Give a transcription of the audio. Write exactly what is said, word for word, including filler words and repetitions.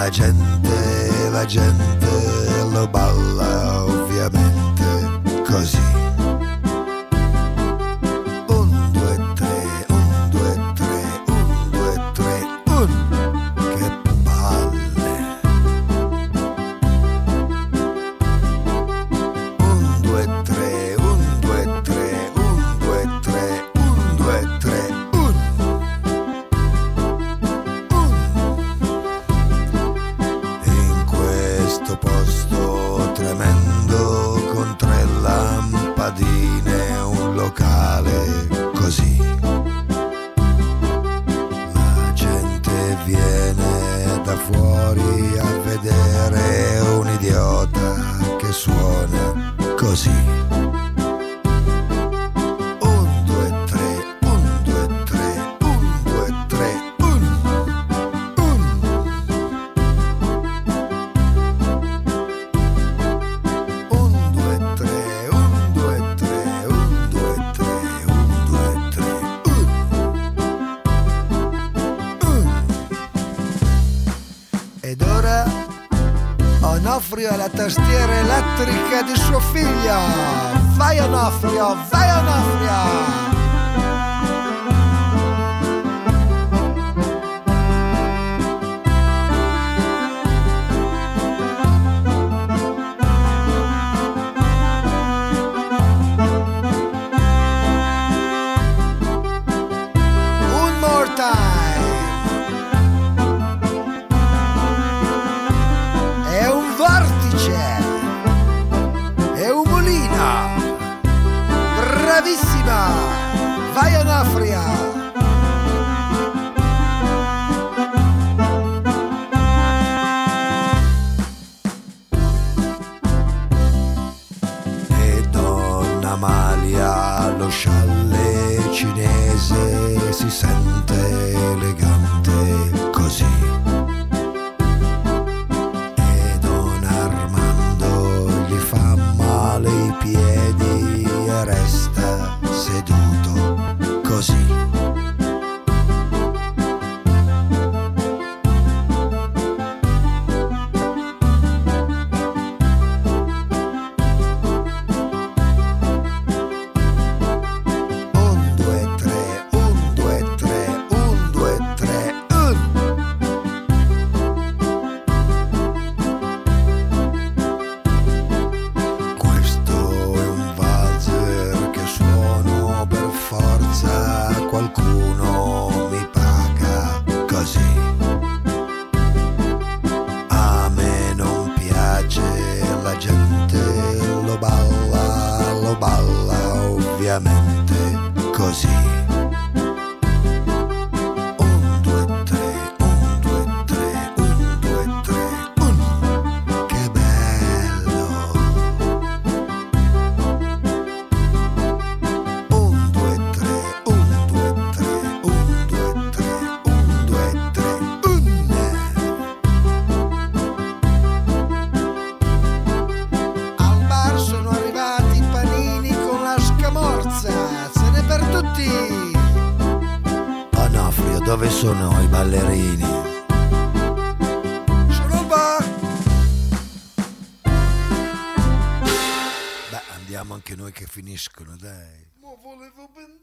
la gente, la gente lo balla ovviamente così. Un, due, tre, un, due, tre, un, due, tre, un. Che palle. Un, due, tre, un, due, tre, un, due, tre, un, due, tre, un. In questo posto tremendo con tre lampadine, un locale così. La gente viene da fuori a vedere un idiota che suona così. Un, due, tre, un, due, tre, un, due, tre, un, un. Un, due, tre, un, due, tre, un, due, tre, un, due, tre, un, un. Ed ora Onofrio alla tastiera elettrica di suo figlio. Vai Onofrio, vai Onofrio. Un more time. È un vortice, è un mulino. Bravissima. Vai Onofria. E Donna Amalia allo scialle cinese si sente elegante così. E Don Armando gli fa male i piedi e resta seduto così. Un, due, tre, un, due, tre, un, due, tre, un. Questo è un valzer che suono per forza, qualcuno mi paga così. A me non piace, la gente lo balla, lo balla ovviamente così. Un, due, tre, un, due, tre, un, due, tre, un. Che bello. Un, due, tre, un, due, tre, un, due, tre, un, due, tre, un. Al bar sono arrivati i panini con la scamorza, se ne per tutti. Onofrio, dove sono i ballerini? Sono al bar. Beh, andiamo anche noi che finiscono, dai. Ma volevo ben